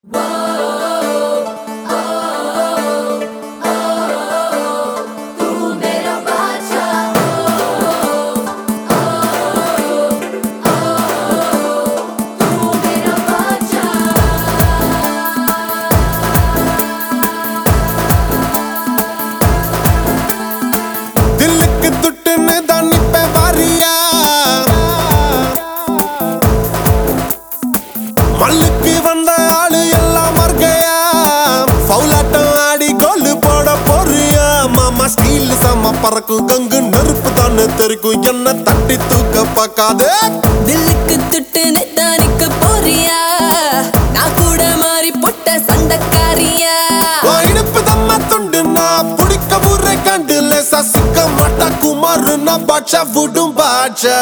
மல்லுக்கு வந்த ஆளு எல்லாம் மர்கையா ஃபவுலாட்டம் ஆடி கோல் போட போறியா மாமா ஸ்டீல் சம பறக்கும் கங்கு நெருப்பு தானே தெரிக்கும் என்ன தட்டி தூக்க பார்க்காதே தில்லுக்கு துட்டுன்னு தானிக்க போறியா நான் கூட மாறி போட்ட சண்டக்காரியா இடுப்பு தம்ம துண்டு நான் பிடிக்க முறை கண்டு லேசா சிக்க மாட்டா குமார் நான் பாட்சா விடும் பாட்சா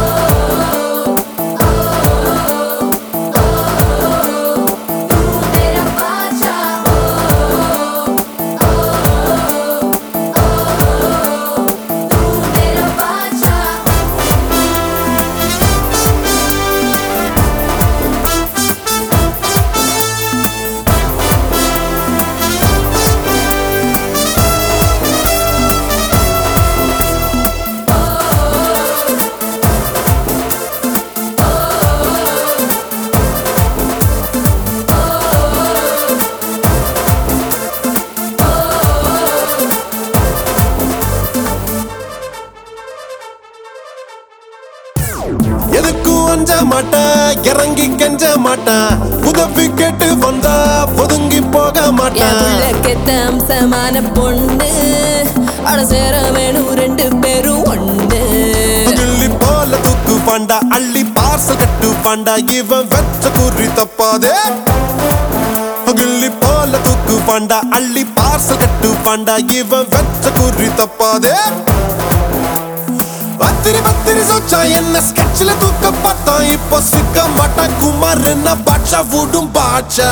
எதுக்கும் அஞ்ச மாட்டேன் இறங்கி கெஞ்ச மாட்டேன் உதவி கேட்டு வந்தா ஒதுங்கி போக மாட்டேன் அம்சமான பொண்ணு அட சேர வேணும் ரெண்டு பேரும் ஒண்ணு கிள்ளி போல தூக்கு பாண்டா அள்ளி பார்சல் கட்டு பாண்டா இவன் வெச்ச குறி தப்பாதே கிள்ளி போல தூக்கு பாண்டா அள்ளி பார்சல் கட்டு பாண்டா இவன் வெச்ச குறி தப்பாதே பத்திரி பத்திரி சோச்சா என்ன ஸ்கெட்ச்ல தூக்க பார்த்தா இப்போ சிக்க மாட்டா குமார் என்ன பாட்சா விடும் பாட்சா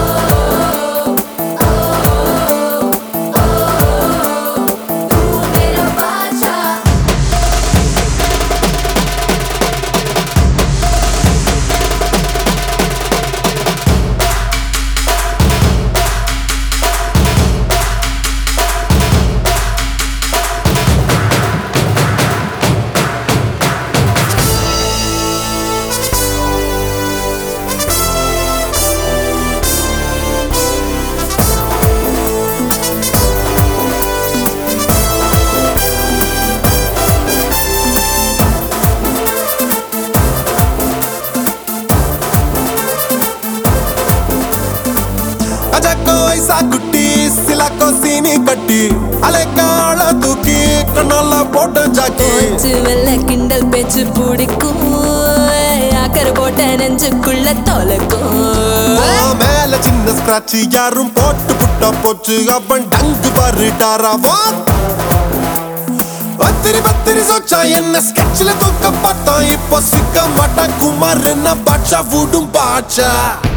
குட்டி சிலாக்கோ சீனி கட்டி அலைக்கால தூக்கி கண்ணால போட்ட ஜாக்கி வெள்ள கிண்டல் பேச்சு பிடிக்கும் ஆக்கர் போட்ட நெஞ்சுக்குள்ள தொலைக்கும் மேல சின்ன ஸ்கிராட்ச் யாரும் போட்டு புட்டா போச்சு அவன் டங்கு பாருடாராவா பத்திரி பத்திரி சோச்சா என்ன ஸ்கெட்ச்ல தூக்க பார்த்தா இப்போ சிக்க மாட்டா குமார் என்ன பாட்சா விடும் பாட்சா